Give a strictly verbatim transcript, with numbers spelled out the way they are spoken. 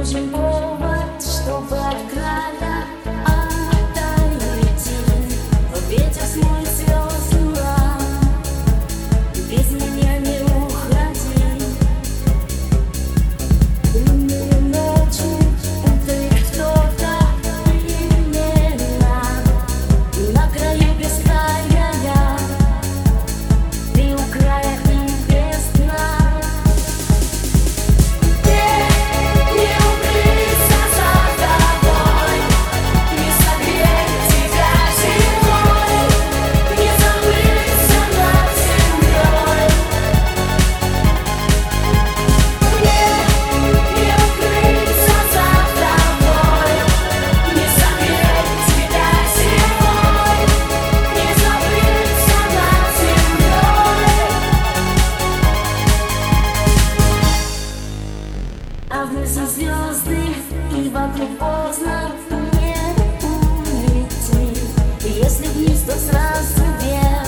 нужен повод, чтобы от края отойти. Ветер смоет слезы нам, без меня не уходи. Дымные ночи, будто их кто-то именно на краю бескрая, ты у края небес дна. А внизу звезды, и вокруг поздно не уйти. Если вниз, то сразу вверх.